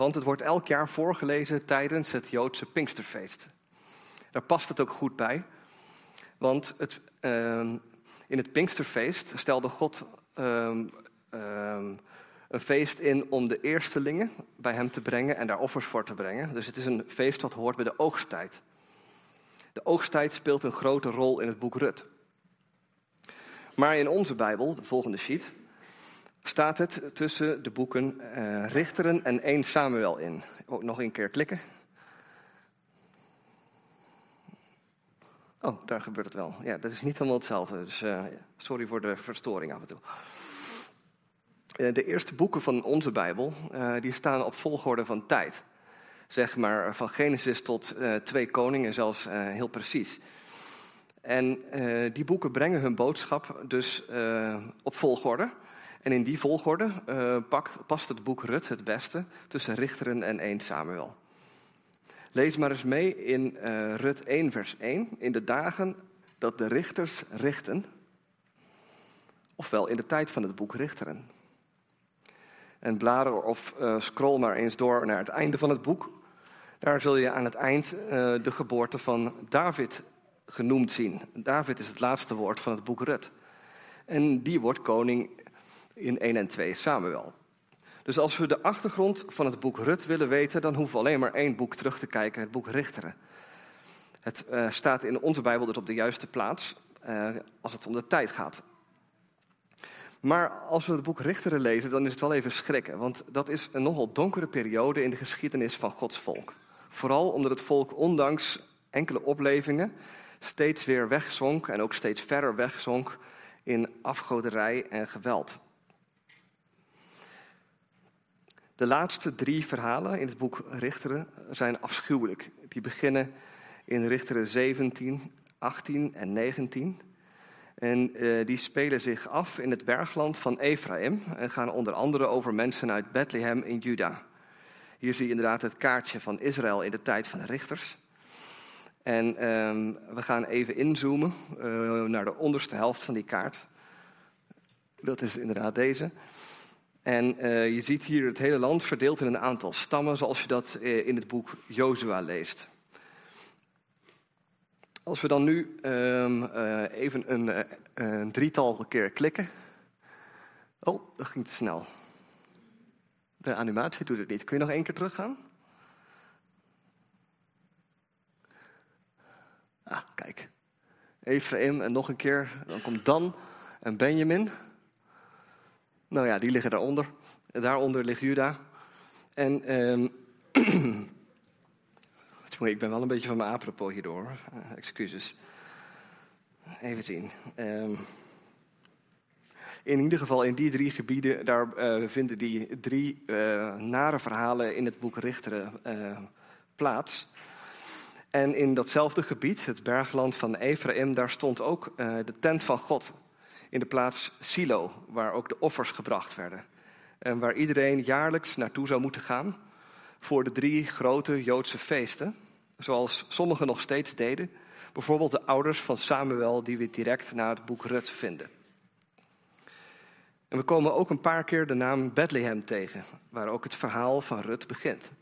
Want het wordt elk jaar voorgelezen tijdens het Joodse Pinksterfeest. Daar past het ook goed bij. Want in het Pinksterfeest stelde God een feest in om de eerstelingen bij hem te brengen en daar offers voor te brengen. Dus het is een feest wat hoort bij de oogsttijd. De oogsttijd speelt een grote rol in het boek Rut. Maar in onze Bijbel, de volgende sheet, staat het tussen de boeken Richteren en 1 Samuel in. Ook nog een keer klikken. Oh, daar gebeurt het wel. Ja, dat is niet helemaal hetzelfde, dus sorry voor de verstoring af en toe. De eerste boeken van onze Bijbel, die staan op volgorde van tijd. Zeg maar van Genesis tot 2 Koningen, zelfs heel precies. En die boeken brengen hun boodschap dus op volgorde. En in die volgorde past het boek Rut het beste tussen Richteren en 1 Samuel. Lees maar eens mee in Rut 1 vers 1. In de dagen dat de richters richten. Ofwel in de tijd van het boek Richteren. En blader of scroll maar eens door naar het einde van het boek. Daar zul je aan het eind de geboorte van David genoemd zien. David is het laatste woord van het boek Rut. En die wordt koning in 1 en 2 Samuel. Dus als we de achtergrond van het boek Rut willen weten, dan hoeven we alleen maar 1 boek terug te kijken, het boek Richteren. Het staat in onze Bijbel dus op de juiste plaats als het om de tijd gaat. Maar als we het boek Richteren lezen, dan is het wel even schrikken. Want dat is een nogal donkere periode in de geschiedenis van Gods volk. Vooral omdat het volk ondanks enkele oplevingen steeds weer wegzonk en ook steeds verder wegzonk in afgoderij en geweld. De laatste 3 verhalen in het boek Richteren zijn afschuwelijk. Die beginnen in Richteren 17, 18 en 19. En die spelen zich af in het bergland van Ephraim en gaan onder andere over mensen uit Bethlehem in Juda. Hier zie je inderdaad het kaartje van Israël in de tijd van de richters. En we gaan even inzoomen naar de onderste helft van die kaart. Dat is inderdaad deze. En je ziet hier het hele land verdeeld in een aantal stammen, zoals je dat in het boek Jozua leest. Als we dan nu even een 3-tal keer klikken. Oh, dat ging te snel. De animatie doet het niet. Kun je nog 1 keer teruggaan? Ah, kijk. Ephraim en nog een keer. Dan komt Dan en Benjamin. Nou ja, die liggen daaronder. Daaronder ligt Juda. En ik ben wel een beetje van mijn apropos hierdoor. Excuses. Even zien. In ieder geval in die 3 gebieden, daar vinden die 3 nare verhalen in het boek Richteren plaats. En in datzelfde gebied, het bergland van Ephraim, daar stond ook de tent van God. In de plaats Silo, waar ook de offers gebracht werden. En waar iedereen jaarlijks naartoe zou moeten gaan voor de 3 grote Joodse feesten. Zoals sommigen nog steeds deden. Bijvoorbeeld de ouders van Samuel, die we direct na het boek Rut vinden. En we komen ook een paar keer de naam Bethlehem tegen, waar ook het verhaal van Rut begint.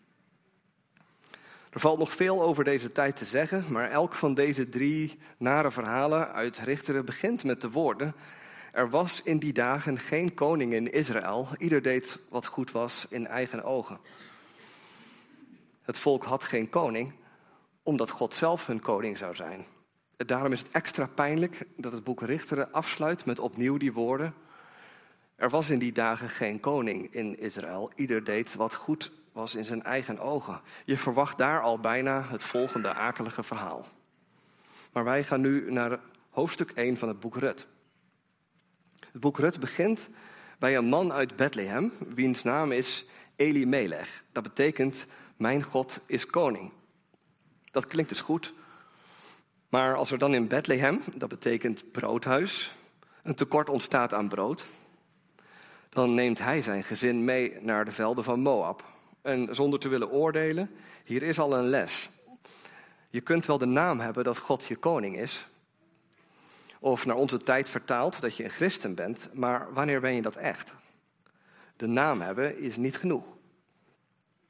Er valt nog veel over deze tijd te zeggen, maar elk van deze 3 nare verhalen uit Richteren begint met de woorden: er was in die dagen geen koning in Israël, ieder deed wat goed was in eigen ogen. Het volk had geen koning, omdat God zelf hun koning zou zijn. Daarom is het extra pijnlijk dat het boek Richteren afsluit met opnieuw die woorden: er was in die dagen geen koning in Israël, ieder deed wat goed was in zijn eigen ogen. Je verwacht daar al bijna het volgende akelige verhaal. Maar wij gaan nu naar hoofdstuk 1 van het boek Rut. Het boek Rut begint bij een man uit Bethlehem, wiens naam is Elimelech. Dat betekent, mijn God is koning. Dat klinkt dus goed. Maar als er dan in Bethlehem, dat betekent broodhuis, een tekort ontstaat aan brood, dan neemt hij zijn gezin mee naar de velden van Moab. En zonder te willen oordelen, hier is al een les. Je kunt wel de naam hebben dat God je koning is. Of naar onze tijd vertaald dat je een christen bent, maar wanneer ben je dat echt? De naam hebben is niet genoeg.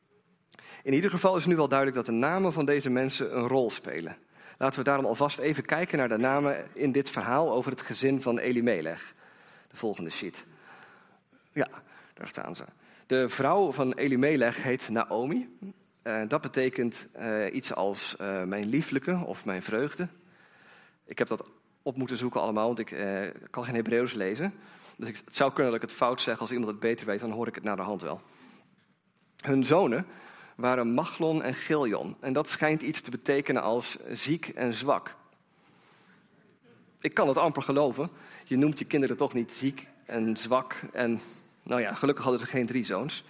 In ieder geval is nu wel duidelijk dat de namen van deze mensen een rol spelen. Laten we daarom alvast even kijken naar de namen in dit verhaal over het gezin van Elimelech. De volgende sheet. Ja, daar staan ze. De vrouw van Elimelech heet Naomi. Dat betekent iets als mijn lieflijke of mijn vreugde. Ik heb dat op moeten zoeken allemaal, want ik kan geen Hebreeuws lezen. Dus het zou kunnen dat ik het fout zeg. Als iemand het beter weet, dan hoor ik het naar de hand wel. Hun zonen waren Machlon en Giljon. En dat schijnt iets te betekenen als ziek en zwak. Ik kan het amper geloven. Je noemt je kinderen toch niet ziek en zwak. En nou ja, gelukkig hadden ze geen 3 zoons.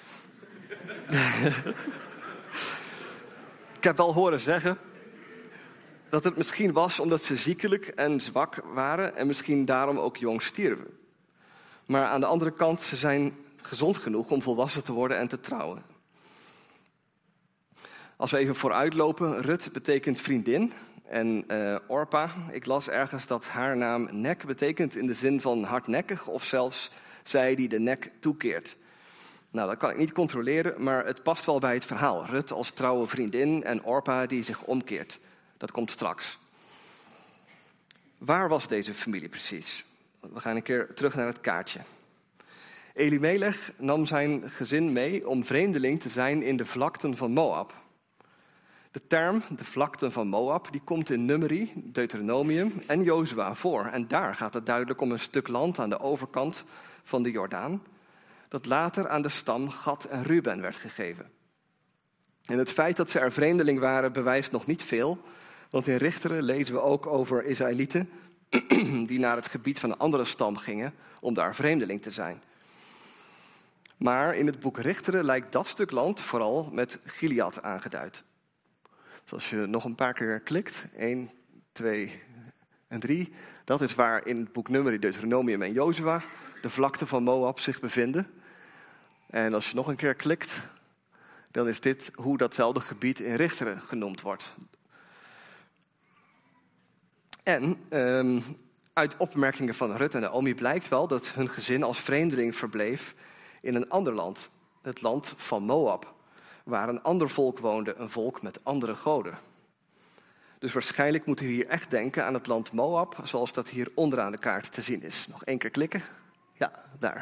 Ik heb wel horen zeggen dat het misschien was omdat ze ziekelijk en zwak waren en misschien daarom ook jong stierven. Maar aan de andere kant, ze zijn gezond genoeg om volwassen te worden en te trouwen. Als we even vooruitlopen, Rut betekent vriendin en Orpa, ik las ergens dat haar naam nek betekent in de zin van hardnekkig of zelfs zij die de nek toekeert. Nou, dat kan ik niet controleren, maar het past wel bij het verhaal. Rut als trouwe vriendin en Orpa die zich omkeert. Dat komt straks. Waar was deze familie precies? We gaan een keer terug naar het kaartje. Elimelech nam zijn gezin mee om vreemdeling te zijn in de vlakten van Moab. De term, de vlakten van Moab, die komt in Numeri, Deuteronomium en Jozua voor. En daar gaat het duidelijk om een stuk land aan de overkant van de Jordaan, dat later aan de stam Gad en Ruben werd gegeven. En het feit dat ze er vreemdeling waren bewijst nog niet veel, want in Richteren lezen we ook over Israëlieten die naar het gebied van een andere stam gingen om daar vreemdeling te zijn. Maar in het boek Richteren lijkt dat stuk land vooral met Gilead aangeduid. Dus als je nog een paar keer klikt, 1, 2 en 3, dat is waar in het boek Numeri, Deuteronomium en Jozua de vlakten van Moab zich bevinden. En als je nog een keer klikt, dan is dit hoe datzelfde gebied in Richteren genoemd wordt. En uit opmerkingen van Rut en Naomi blijkt wel dat hun gezin als vreemdeling verbleef in een ander land. Het land van Moab, waar een ander volk woonde, een volk met andere goden. Dus waarschijnlijk moeten we hier echt denken aan het land Moab, zoals dat hier onderaan de kaart te zien is. Nog 1 keer klikken. Ja, daar.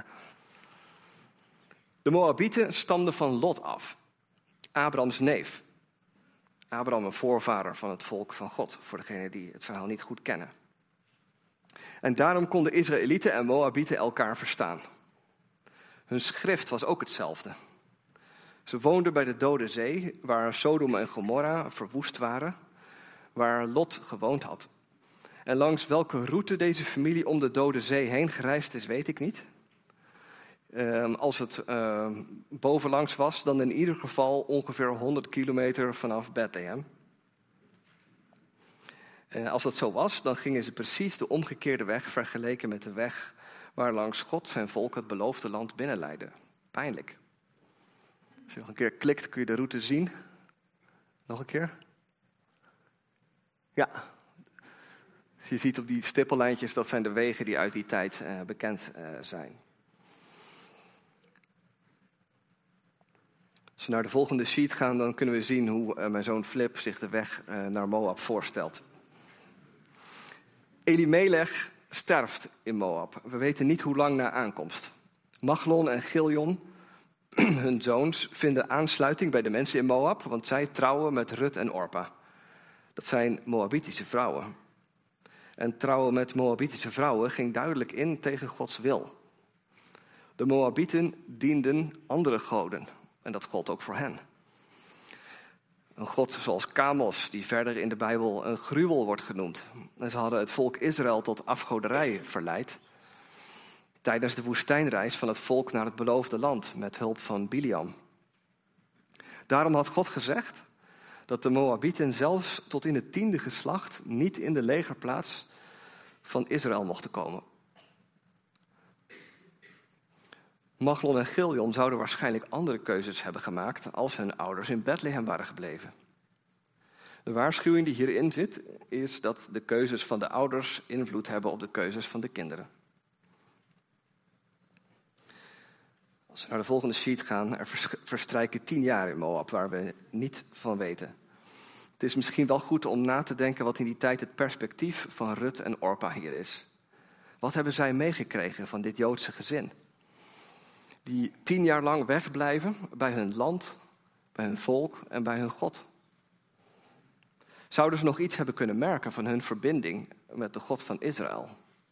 De Moabieten stamden van Lot af, Abrams neef. Abraham, een voorvader van het volk van God, voor degenen die het verhaal niet goed kennen. En daarom konden Israëlieten en Moabieten elkaar verstaan. Hun schrift was ook hetzelfde. Ze woonden bij de Dode Zee, waar Sodom en Gomorra verwoest waren, waar Lot gewoond had. En langs welke route deze familie om de Dode Zee heen gereisd is, weet ik niet. Als het bovenlangs was, dan in ieder geval ongeveer 100 kilometer vanaf Bethlehem. Als dat zo was, dan gingen ze precies de omgekeerde weg vergeleken met de weg waarlangs God zijn volk het beloofde land binnenleidde. Pijnlijk. Als je nog een keer klikt, kun je de route zien. Nog een keer. Ja. Je ziet op die stippellijntjes, dat zijn de wegen die uit die tijd bekend zijn. Als we naar de volgende sheet gaan, dan kunnen we zien hoe mijn zoon Flip zich de weg naar Moab voorstelt. Elimelech sterft in Moab. We weten niet hoe lang na aankomst. Machlon en Giljon, hun zoons, vinden aansluiting bij de mensen in Moab, want zij trouwen met Rut en Orpa. Dat zijn Moabitische vrouwen. En trouwen met Moabitische vrouwen ging duidelijk in tegen Gods wil. De Moabieten dienden andere goden. En dat gold ook voor hen. Een god zoals Kamos, die verder in de Bijbel een gruwel wordt genoemd. En ze hadden het volk Israël tot afgoderij verleid tijdens de woestijnreis van het volk naar het beloofde land met hulp van Biliam. Daarom had God gezegd dat de Moabieten zelfs tot in het 10e geslacht niet in de legerplaats van Israël mochten komen. Machlon en Giljon zouden waarschijnlijk andere keuzes hebben gemaakt als hun ouders in Bethlehem waren gebleven. De waarschuwing die hierin zit, is dat de keuzes van de ouders invloed hebben op de keuzes van de kinderen. Als we naar de volgende sheet gaan, er verstrijken 10 jaar in Moab waar we niet van weten. Het is misschien wel goed om na te denken wat in die tijd het perspectief van Rut en Orpa hier is. Wat hebben zij meegekregen van dit Joodse gezin? Die 10 jaar lang wegblijven bij hun land, bij hun volk en bij hun God. Zouden ze nog iets hebben kunnen merken van hun verbinding met de God van Israël?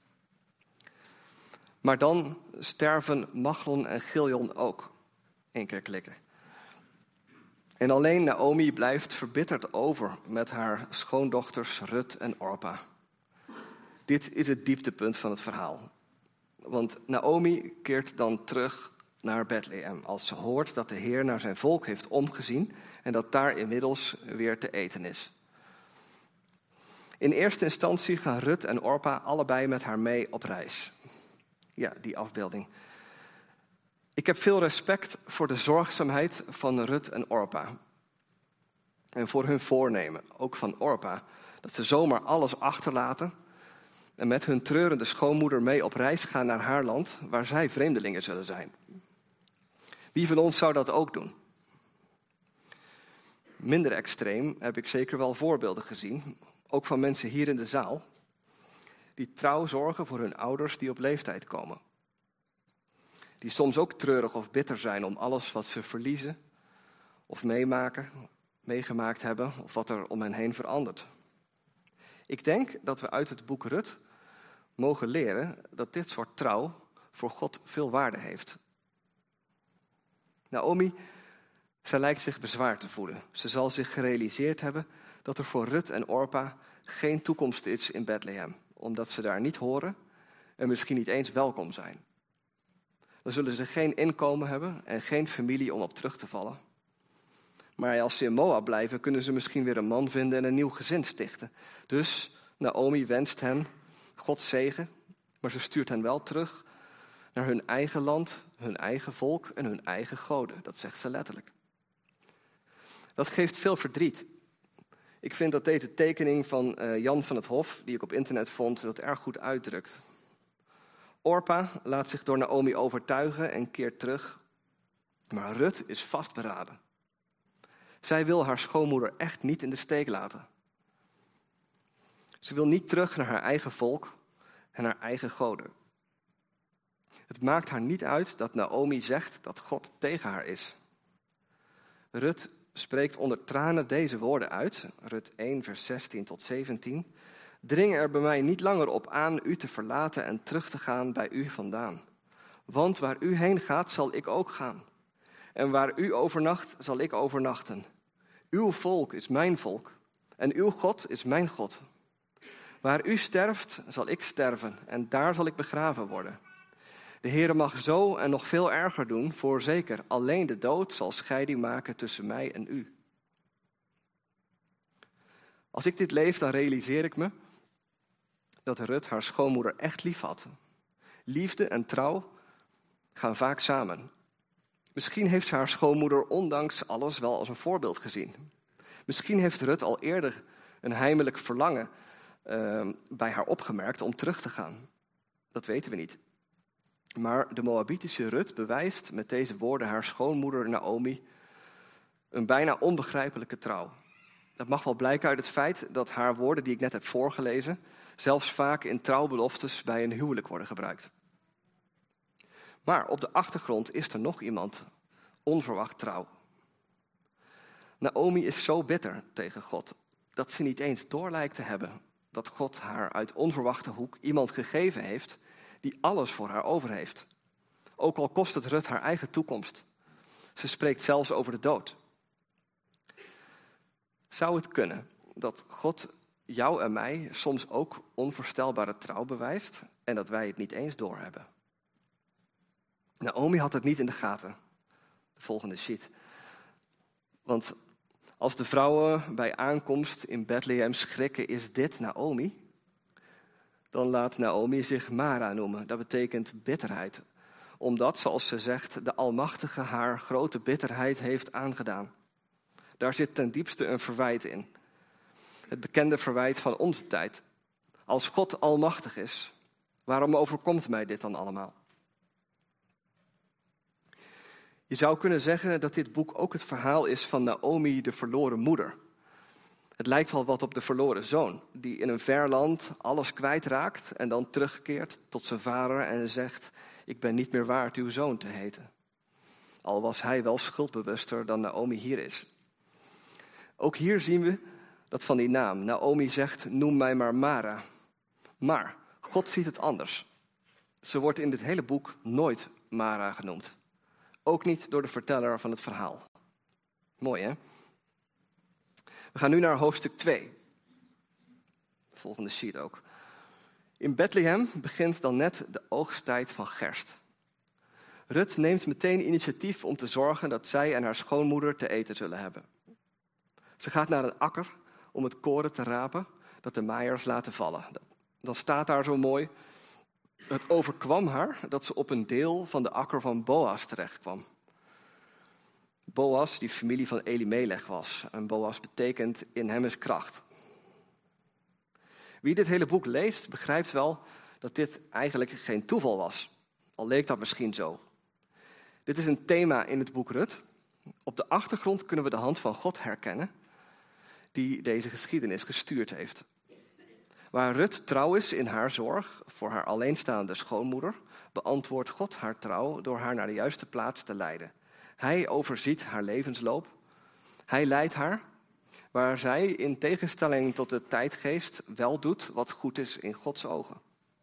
Maar dan sterven Machlon en Chilion ook. 1 keer klikken. En alleen Naomi blijft verbitterd over met haar schoondochters Rut en Orpa. Dit is het dieptepunt van het verhaal. Want Naomi keert dan terug naar Bethlehem als ze hoort dat de Heer naar zijn volk heeft omgezien en dat daar inmiddels weer te eten is. In eerste instantie gaan Rut en Orpa allebei met haar mee op reis. Ja, die afbeelding. Ik heb veel respect voor de zorgzaamheid van Rut en Orpa. En voor hun voornemen, ook van Orpa, dat ze zomaar alles achterlaten en met hun treurende schoonmoeder mee op reis gaan naar haar land, waar zij vreemdelingen zullen zijn. Wie van ons zou dat ook doen? Minder extreem heb ik zeker wel voorbeelden gezien, ook van mensen hier in de zaal, die trouw zorgen voor hun ouders die op leeftijd komen. Die soms ook treurig of bitter zijn om alles wat ze verliezen of meegemaakt hebben of wat er om hen heen verandert. Ik denk dat we uit het boek Rut mogen leren dat dit soort trouw voor God veel waarde heeft. Naomi, zij lijkt zich bezwaard te voelen. Ze zal zich gerealiseerd hebben dat er voor Rut en Orpa geen toekomst is in Bethlehem, omdat ze daar niet horen en misschien niet eens welkom zijn. Dan zullen ze geen inkomen hebben en geen familie om op terug te vallen. Maar als ze in Moab blijven, kunnen ze misschien weer een man vinden en een nieuw gezin stichten. Dus Naomi wenst hen Gods zegen, maar ze stuurt hen wel terug naar hun eigen land, hun eigen volk en hun eigen goden. Dat zegt ze letterlijk. Dat geeft veel verdriet. Ik vind dat deze tekening van Jan van het Hof, die ik op internet vond, dat erg goed uitdrukt. Orpa laat zich door Naomi overtuigen en keert terug. Maar Rut is vastberaden. Zij wil haar schoonmoeder echt niet in de steek laten. Ze wil niet terug naar haar eigen volk en haar eigen goden. Het maakt haar niet uit dat Naomi zegt dat God tegen haar is. Rut spreekt onder tranen deze woorden uit, Rut 1, vers 16 tot 17. Dring er bij mij niet langer op aan u te verlaten en terug te gaan bij u vandaan. Want waar u heen gaat, zal ik ook gaan. En waar u overnacht, zal ik overnachten. Uw volk is mijn volk en uw God is mijn God. Waar u sterft, zal ik sterven en daar zal ik begraven worden. De Heere mag zo en nog veel erger doen, voorzeker. Alleen de dood zal scheiding maken tussen mij en u. Als ik dit lees, dan realiseer ik me dat Rut haar schoonmoeder echt lief had. Liefde en trouw gaan vaak samen. Misschien heeft ze haar schoonmoeder ondanks alles wel als een voorbeeld gezien. Misschien heeft Rut al eerder een heimelijk verlangen bij haar opgemerkt om terug te gaan. Dat weten we niet. Maar de Moabitische Rut bewijst met deze woorden haar schoonmoeder Naomi een bijna onbegrijpelijke trouw. Dat mag wel blijken uit het feit dat haar woorden die ik net heb voorgelezen zelfs vaak in trouwbeloftes bij een huwelijk worden gebruikt. Maar op de achtergrond is er nog iemand onverwacht trouw. Naomi is zo bitter tegen God dat ze niet eens door lijkt te hebben dat God haar uit onverwachte hoek iemand gegeven heeft die alles voor haar over heeft. Ook al kost het Rut haar eigen toekomst. Ze spreekt zelfs over de dood. Zou het kunnen dat God jou en mij soms ook onvoorstelbare trouw bewijst en dat wij het niet eens doorhebben? Naomi had het niet in de gaten. De volgende sheet. Want als de vrouwen bij aankomst in Bethlehem schrikken, is dit Naomi? Dan laat Naomi zich Mara noemen. Dat betekent bitterheid. Omdat, zoals ze zegt, de Almachtige haar grote bitterheid heeft aangedaan. Daar zit ten diepste een verwijt in. Het bekende verwijt van onze tijd. Als God almachtig is, waarom overkomt mij dit dan allemaal? Je zou kunnen zeggen dat dit boek ook het verhaal is van Naomi, de verloren moeder. Het lijkt wel wat op de verloren zoon, die in een ver land alles kwijtraakt en dan terugkeert tot zijn vader en zegt: ik ben niet meer waard uw zoon te heten. Al was hij wel schuldbewuster dan Naomi hier is. Ook hier zien we dat van die naam. Naomi zegt: noem mij maar Mara. Maar God ziet het anders. Ze wordt in dit hele boek nooit Mara genoemd. Ook niet door de verteller van het verhaal. Mooi, hè? We gaan nu naar hoofdstuk 2. Volgende sheet ook. In Bethlehem begint dan net de oogsttijd van gerst. Rut neemt meteen initiatief om te zorgen dat zij en haar schoonmoeder te eten zullen hebben. Ze gaat naar een akker om het koren te rapen dat de maaiers laten vallen. Dan staat daar zo mooi: het overkwam haar dat ze op een deel van de akker van Boas terechtkwam. Boas, die familie van Elimelech was. En Boas betekent in hem is kracht. Wie dit hele boek leest, begrijpt wel dat dit eigenlijk geen toeval was. Al leek dat misschien zo. Dit is een thema in het boek Rut. Op de achtergrond kunnen we de hand van God herkennen, die deze geschiedenis gestuurd heeft. Waar Rut trouw is in haar zorg voor haar alleenstaande schoonmoeder, beantwoordt God haar trouw door haar naar de juiste plaats te leiden. Hij overziet haar levensloop. Hij leidt haar, waar zij in tegenstelling tot de tijdgeest wel doet wat goed is in Gods ogen.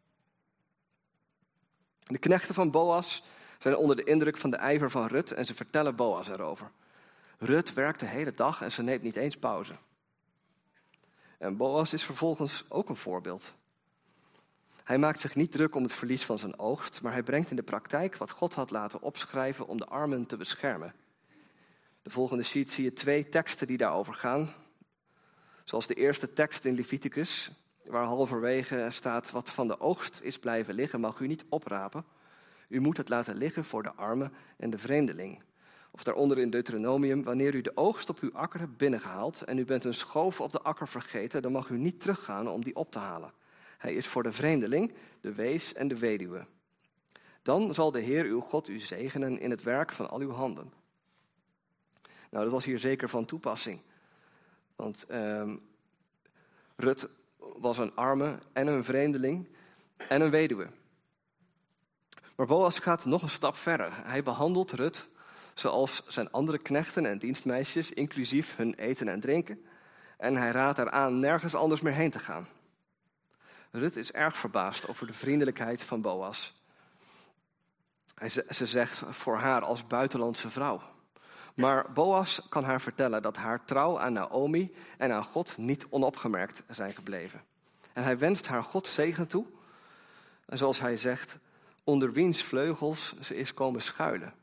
De knechten van Boas zijn onder de indruk van de ijver van Rut en ze vertellen Boas erover. Rut werkt de hele dag en ze neemt niet eens pauze. En Boas is vervolgens ook een voorbeeld. Hij maakt zich niet druk om het verlies van zijn oogst, maar hij brengt in de praktijk wat God had laten opschrijven om de armen te beschermen. De volgende sheet zie je 2 teksten die daarover gaan. Zoals de eerste tekst in Leviticus, waar halverwege staat: wat van de oogst is blijven liggen, mag u niet oprapen. U moet het laten liggen voor de arme en de vreemdeling. Of daaronder in Deuteronomium: wanneer u de oogst op uw akker hebt binnengehaald en u bent een schoof op de akker vergeten, dan mag u niet teruggaan om die op te halen. Hij is voor de vreemdeling, de wees en de weduwe. Dan zal de Heer uw God u zegenen in het werk van al uw handen. Nou, dat was hier zeker van toepassing. Want Rut was een arme en een vreemdeling en een weduwe. Maar Boas gaat nog een stap verder. Hij behandelt Rut zoals zijn andere knechten en dienstmeisjes, inclusief hun eten en drinken. En hij raadt haar aan nergens anders meer heen te gaan. Rut is erg verbaasd over de vriendelijkheid van Boas. Ze zegt voor haar als buitenlandse vrouw. Maar Boas kan haar vertellen dat haar trouw aan Naomi en aan God niet onopgemerkt zijn gebleven. En hij wenst haar God zegen toe. En zoals hij zegt, onder wiens vleugels ze is komen schuilen.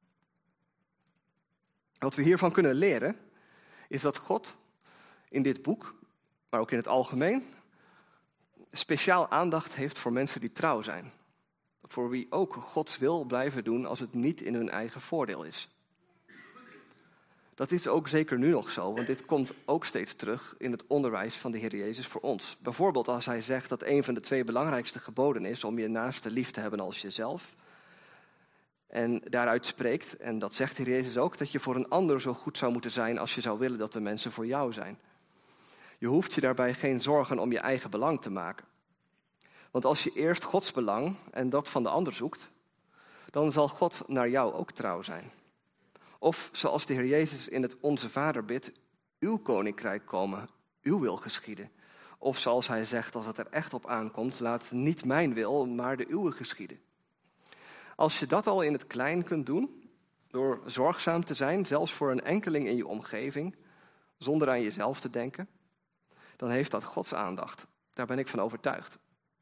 Wat we hiervan kunnen leren, is dat God in dit boek, maar ook in het algemeen, speciaal aandacht heeft voor mensen die trouw zijn. Voor wie ook Gods wil blijven doen als het niet in hun eigen voordeel is. Dat is ook zeker nu nog zo, want dit komt ook steeds terug in het onderwijs van de Heer Jezus voor ons. Bijvoorbeeld als hij zegt dat een van de 2 belangrijkste geboden is om je naaste lief te hebben als jezelf. En daaruit spreekt, en dat zegt de Heer Jezus ook, dat je voor een ander zo goed zou moeten zijn als je zou willen dat de mensen voor jou zijn. Je hoeft je daarbij geen zorgen om je eigen belang te maken. Want als je eerst Gods belang en dat van de ander zoekt, dan zal God naar jou ook trouw zijn. Of zoals de Heer Jezus in het Onze Vader bidt, uw koninkrijk komen, uw wil geschieden. Of zoals hij zegt, als het er echt op aankomt, laat niet mijn wil, maar de uwe geschieden. Als je dat al in het klein kunt doen, door zorgzaam te zijn, zelfs voor een enkeling in je omgeving, zonder aan jezelf te denken, dan heeft dat Gods aandacht. Daar ben ik van overtuigd.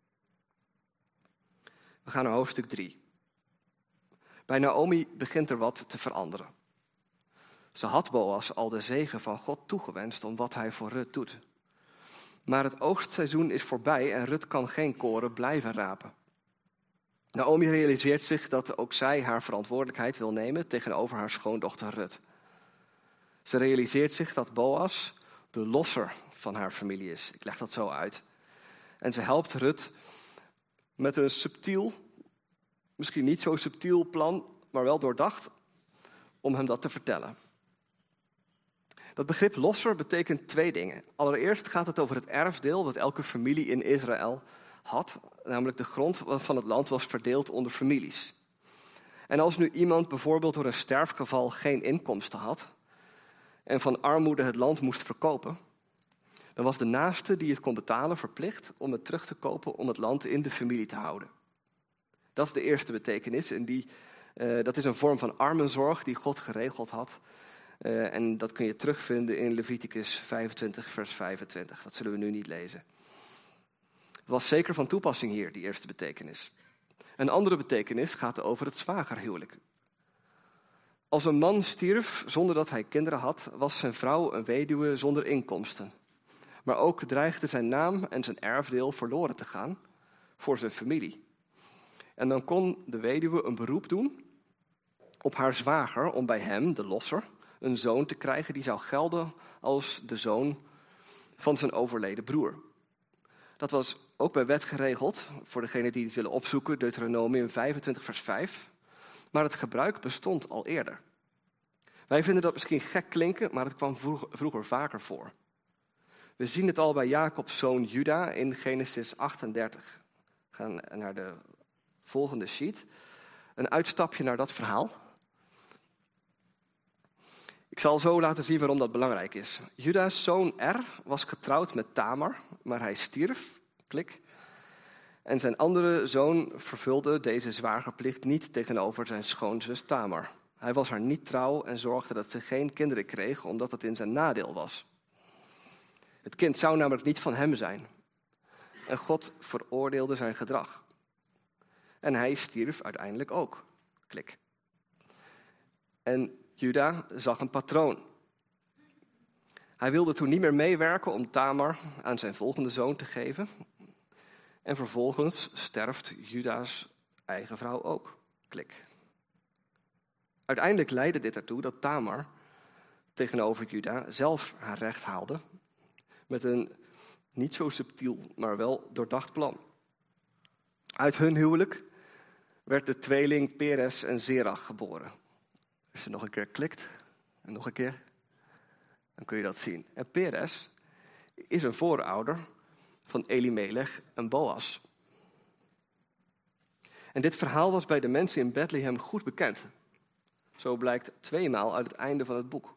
We gaan naar hoofdstuk 3. Bij Naomi begint er wat te veranderen. Ze had Boas al de zegen van God toegewenst om wat hij voor Rut doet. Maar het oogstseizoen is voorbij en Rut kan geen koren blijven rapen. Naomi realiseert zich dat ook zij haar verantwoordelijkheid wil nemen tegenover haar schoondochter Rut. Ze realiseert zich dat Boas de losser van haar familie is. Ik leg dat zo uit. En ze helpt Rut met een subtiel, misschien niet zo subtiel plan, maar wel doordacht, om hem dat te vertellen. Dat begrip losser betekent 2 dingen. Allereerst gaat het over het erfdeel dat elke familie in Israël had. Namelijk de grond van het land was verdeeld onder families. En als nu iemand bijvoorbeeld door een sterfgeval geen inkomsten had en van armoede het land moest verkopen, dan was de naaste die het kon betalen verplicht om het terug te kopen om het land in de familie te houden. Dat is de eerste betekenis en dat is een vorm van armenzorg die God geregeld had. En dat kun je terugvinden in Leviticus 25, vers 25. Dat zullen we nu niet lezen. Het was zeker van toepassing hier, die eerste betekenis. Een andere betekenis gaat over het zwagerhuwelijk. Als een man stierf zonder dat hij kinderen had, was zijn vrouw een weduwe zonder inkomsten. Maar ook dreigde zijn naam en zijn erfdeel verloren te gaan voor zijn familie. En dan kon de weduwe een beroep doen op haar zwager om bij hem, de losser, een zoon te krijgen die zou gelden als de zoon van zijn overleden broer. Dat was ook bij wet geregeld, voor degenen die het willen opzoeken, Deuteronomium 25 vers 5. Maar het gebruik bestond al eerder. Wij vinden dat misschien gek klinken, maar het kwam vroeger vaker voor. We zien het al bij Jacobs zoon Juda in Genesis 38. We gaan naar de volgende sheet. Een uitstapje naar dat verhaal. Ik zal zo laten zien waarom dat belangrijk is. Juda's zoon Er was getrouwd met Tamar, maar hij stierf. Klik. En zijn andere zoon vervulde deze zwagerplicht niet tegenover zijn schoonzus Tamar. Hij was haar niet trouw en zorgde dat ze geen kinderen kreeg, omdat het in zijn nadeel was. Het kind zou namelijk niet van hem zijn. En God veroordeelde zijn gedrag. En hij stierf uiteindelijk ook. Klik. En Juda zag een patroon. Hij wilde toen niet meer meewerken om Tamar aan zijn volgende zoon te geven. En vervolgens sterft Juda's eigen vrouw ook. Klik. Uiteindelijk leidde dit ertoe dat Tamar tegenover Juda zelf haar recht haalde. Met een niet zo subtiel, maar wel doordacht plan. Uit hun huwelijk werd de tweeling Peres en Zerach geboren. Als je nog een keer klikt, en nog een keer, dan kun je dat zien. En Peres is een voorouder van Elimelech en Boas. En dit verhaal was bij de mensen in Bethlehem goed bekend. Zo blijkt 2 maal uit het einde van het boek.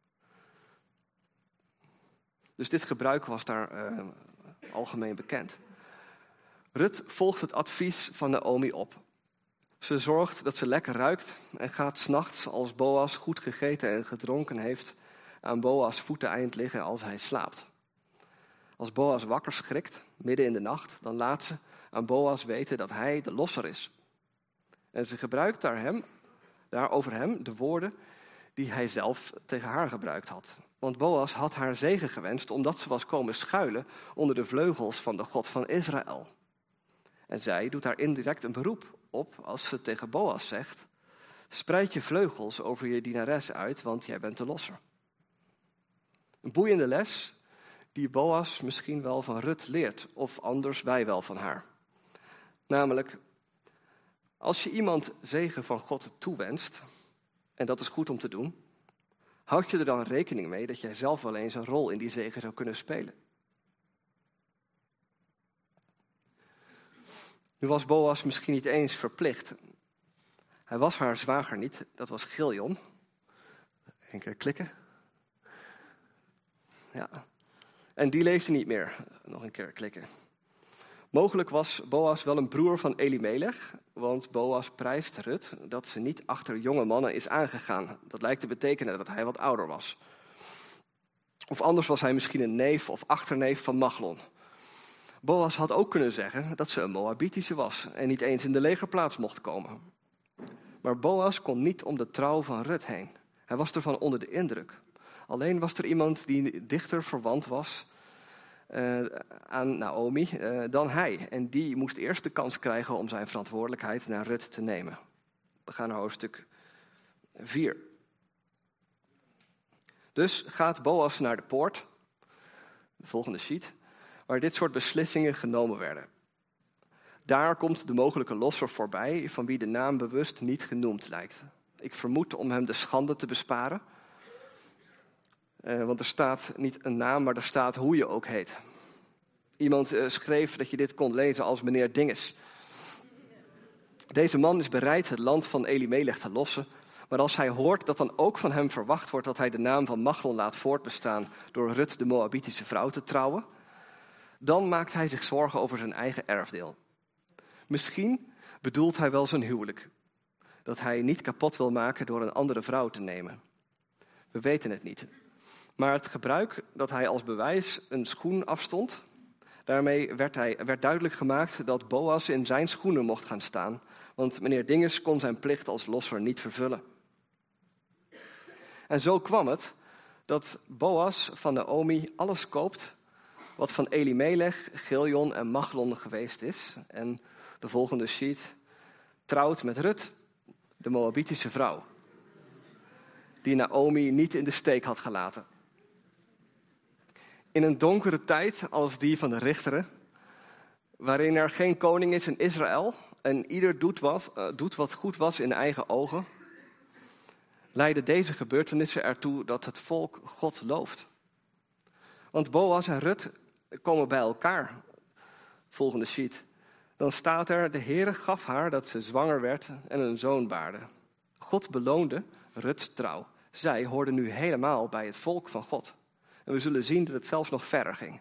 Dus dit gebruik was daar algemeen bekend. Rut volgt het advies van Naomi op. Ze zorgt dat ze lekker ruikt en gaat 's nachts, als Boas goed gegeten en gedronken heeft, aan Boas' voeteneind liggen als hij slaapt. Als Boas wakker schrikt, midden in de nacht, dan laat ze aan Boas weten dat hij de losser is. En ze gebruikt daar over hem de woorden die hij zelf tegen haar gebruikt had. Want Boas had haar zegen gewenst omdat ze was komen schuilen onder de vleugels van de God van Israël. En zij doet daar indirect een beroep op als ze tegen Boas zegt: spreid je vleugels over je dienares uit, want jij bent de losser. Een boeiende les die Boas misschien wel van Rut leert, of anders wij wel van haar. Namelijk, als je iemand zegen van God toewenst, en dat is goed om te doen, houd je er dan rekening mee dat jij zelf wel eens een rol in die zegen zou kunnen spelen. Nu was Boas misschien niet eens verplicht. Hij was haar zwager niet, dat was Giljon. Eén keer klikken. Ja. En die leefde niet meer. Nog een keer klikken. Mogelijk was Boas wel een broer van Elimelech, want Boas prijst Rut dat ze niet achter jonge mannen is aangegaan. Dat lijkt te betekenen dat hij wat ouder was. Of anders was hij misschien een neef of achterneef van Machlon. Boas had ook kunnen zeggen dat ze een Moabitische was en niet eens in de legerplaats mocht komen. Maar Boas kon niet om de trouw van Rut heen. Hij was ervan onder de indruk. Alleen was er iemand die dichter verwant was aan Naomi dan hij. En die moest eerst de kans krijgen om zijn verantwoordelijkheid naar Rut te nemen. We gaan naar hoofdstuk 4. Dus gaat Boas naar de poort, de volgende sheet, waar dit soort beslissingen genomen werden. Daar komt de mogelijke losser voorbij, van wie de naam bewust niet genoemd lijkt. Ik vermoed om hem de schande te besparen. Want er staat niet een naam, maar er staat hoe je ook heet. Iemand schreef dat je dit kon lezen als meneer Dinges. Deze man is bereid het land van Elimelech te lossen. Maar als hij hoort dat dan ook van hem verwacht wordt dat hij de naam van Machlon laat voortbestaan door Rut de Moabitische vrouw te trouwen, dan maakt hij zich zorgen over zijn eigen erfdeel. Misschien bedoelt hij wel zijn huwelijk, dat hij niet kapot wil maken door een andere vrouw te nemen. We weten het niet. Maar het gebruik dat hij als bewijs een schoen afstond, daarmee werd duidelijk gemaakt dat Boas in zijn schoenen mocht gaan staan, want meneer Dinges kon zijn plicht als losser niet vervullen. En zo kwam het dat Boas van Naomi alles koopt wat van Elimelech, Chilion en Machlon geweest is. En de volgende sheet trouwt met Rut, de Moabitische vrouw, die Naomi niet in de steek had gelaten. In een donkere tijd als die van de richteren, waarin er geen koning is in Israël en ieder doet wat goed was in eigen ogen, leiden deze gebeurtenissen ertoe dat het volk God looft. Want Boas en Rut komen bij elkaar. Volgende sheet. Dan staat er, de Heere gaf haar dat ze zwanger werd en een zoon baarde. God beloonde Rut trouw. Zij hoorde nu helemaal bij het volk van God. En we zullen zien dat het zelfs nog verder ging.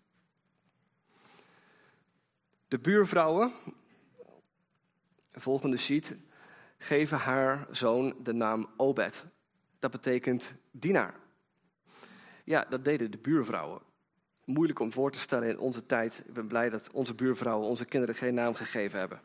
De buurvrouwen, volgende sheet, geven haar zoon de naam Obed. Dat betekent dienaar. Ja, dat deden de buurvrouwen. Moeilijk om voor te stellen in onze tijd. Ik ben blij dat onze buurvrouwen onze kinderen geen naam gegeven hebben.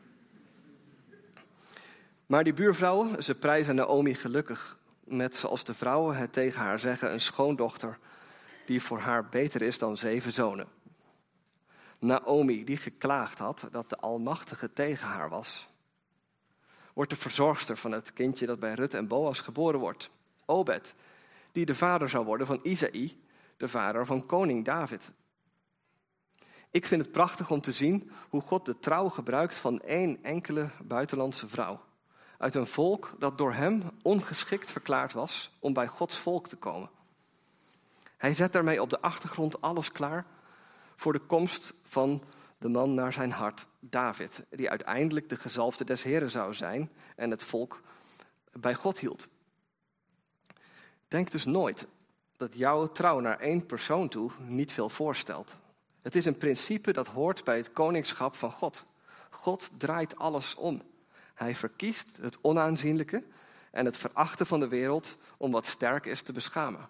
Maar die buurvrouwen, ze prijzen Naomi gelukkig met, zoals de vrouwen het tegen haar zeggen, een schoondochter die voor haar beter is dan 7 zonen. Naomi, die geklaagd had dat de Almachtige tegen haar was, wordt de verzorgster van het kindje dat bij Rut en Boas geboren wordt. Obed, die de vader zou worden van Isaï, de vader van koning David. Ik vind het prachtig om te zien hoe God de trouw gebruikt van één enkele buitenlandse vrouw. Uit een volk dat door hem ongeschikt verklaard was om bij Gods volk te komen. Hij zet daarmee op de achtergrond alles klaar voor de komst van de man naar zijn hart, David, die uiteindelijk de gezalfde des Heren zou zijn en het volk bij God hield. Denk dus nooit dat jouw trouw naar één persoon toe niet veel voorstelt. Het is een principe dat hoort bij het koningschap van God. God draait alles om. Hij verkiest het onaanzienlijke en het verachten van de wereld om wat sterk is te beschamen.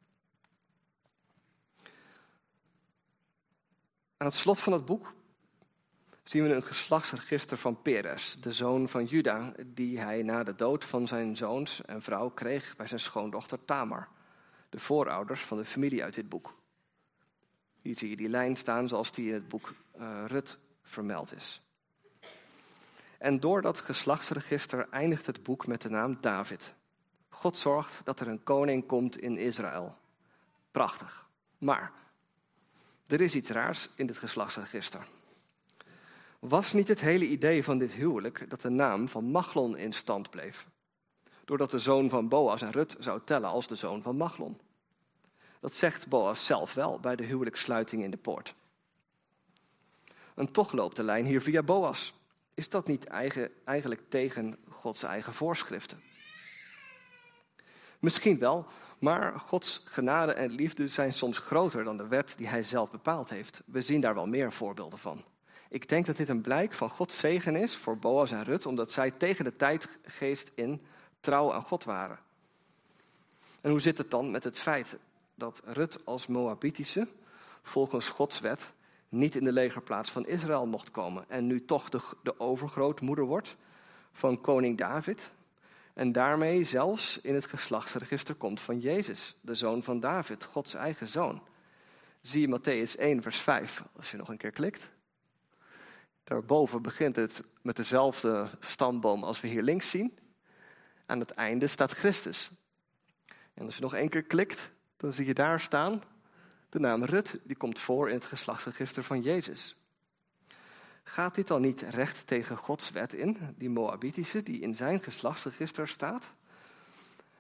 Aan het slot van het boek zien we een geslachtsregister van Peres, de zoon van Juda, die hij na de dood van zijn zoons en vrouw kreeg bij zijn schoondochter Tamar, de voorouders van de familie uit dit boek. Hier zie je die lijn staan zoals die in het boek Rut vermeld is. En door dat geslachtsregister eindigt het boek met de naam David. God zorgt dat er een koning komt in Israël. Prachtig. Maar er is iets raars in dit geslachtsregister. Was niet het hele idee van dit huwelijk dat de naam van Machlon in stand bleef? Doordat de zoon van Boas en Rut zou tellen als de zoon van Machlon. Dat zegt Boas zelf wel bij de huwelijkssluiting in de poort. En toch loopt de lijn hier via Boas. Is dat niet eigenlijk tegen Gods eigen voorschriften? Misschien wel, maar Gods genade en liefde zijn soms groter dan de wet die hij zelf bepaald heeft. We zien daar wel meer voorbeelden van. Ik denk dat dit een blijk van Gods zegen is voor Boas en Rut, omdat zij tegen de tijdgeest in trouw aan God waren. En hoe zit het dan met het feit dat Rut als Moabitische, volgens Gods wet, niet in de legerplaats van Israël mocht komen en nu toch de overgrootmoeder wordt van koning David en daarmee zelfs in het geslachtsregister komt van Jezus, de zoon van David, Gods eigen zoon. Zie je Mattheüs 1 vers 5, als je nog een keer klikt. Daarboven begint het met dezelfde stamboom als we hier links zien. Aan het einde staat Christus. En als je nog één keer klikt, dan zie je daar staan de naam Rut, die komt voor in het geslachtsregister van Jezus. Gaat dit dan niet recht tegen Gods wet in, die Moabitische, die in zijn geslachtsregister staat?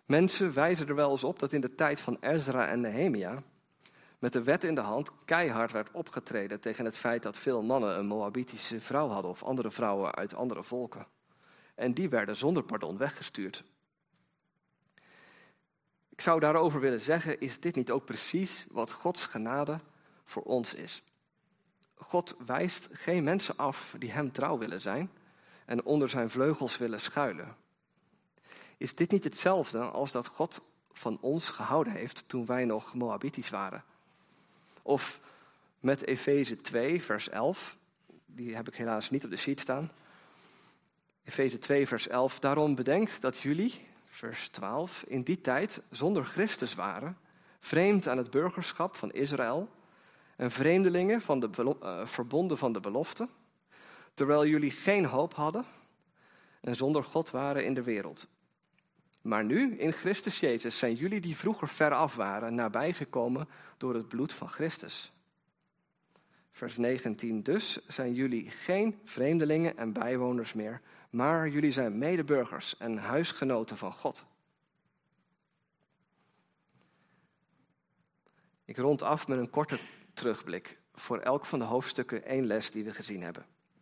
Mensen wijzen er wel eens op dat in de tijd van Ezra en Nehemia met de wet in de hand keihard werd opgetreden tegen het feit dat veel mannen een Moabitische vrouw hadden of andere vrouwen uit andere volken. En die werden zonder pardon weggestuurd. Ik zou daarover willen zeggen, is dit niet ook precies wat Gods genade voor ons is? God wijst geen mensen af die hem trouw willen zijn en onder zijn vleugels willen schuilen. Is dit niet hetzelfde als dat God van ons gehouden heeft toen wij nog Moabitisch waren? Of met Efeze 2, vers 11, die heb ik helaas niet op de sheet staan. Efeze 2, vers 11, daarom bedenkt dat jullie, vers 12, in die tijd zonder Christus waren, vreemd aan het burgerschap van Israël en vreemdelingen van de verbonden van de belofte, terwijl jullie geen hoop hadden en zonder God waren in de wereld. Maar nu, in Christus Jezus, zijn jullie die vroeger ver af waren, nabijgekomen door het bloed van Christus. Vers 19, dus zijn jullie geen vreemdelingen en bijwoners meer, maar jullie zijn medeburgers en huisgenoten van God. Ik rond af met een korte terugblik voor elk van de hoofdstukken 1 les die we gezien hebben.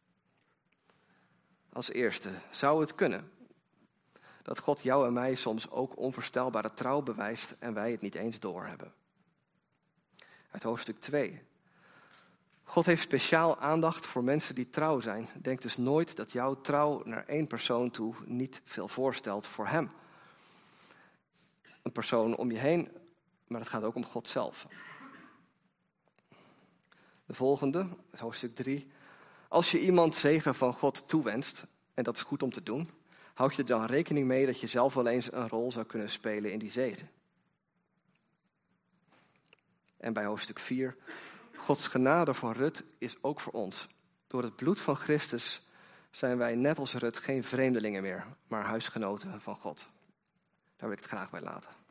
Als eerste, zou het kunnen dat God jou en mij soms ook onvoorstelbare trouw bewijst en wij het niet eens doorhebben? Uit hoofdstuk 2. God heeft speciaal aandacht voor mensen die trouw zijn. Denk dus nooit dat jouw trouw naar één persoon toe niet veel voorstelt voor hem. Een persoon om je heen, maar het gaat ook om God zelf. De volgende, hoofdstuk 3. Als je iemand zegen van God toewenst, en dat is goed om te doen, houd je er dan rekening mee dat je zelf wel eens een rol zou kunnen spelen in die zegen. En bij hoofdstuk 4, Gods genade voor Rut is ook voor ons. Door het bloed van Christus zijn wij net als Rut geen vreemdelingen meer, maar huisgenoten van God. Daar wil ik het graag bij laten.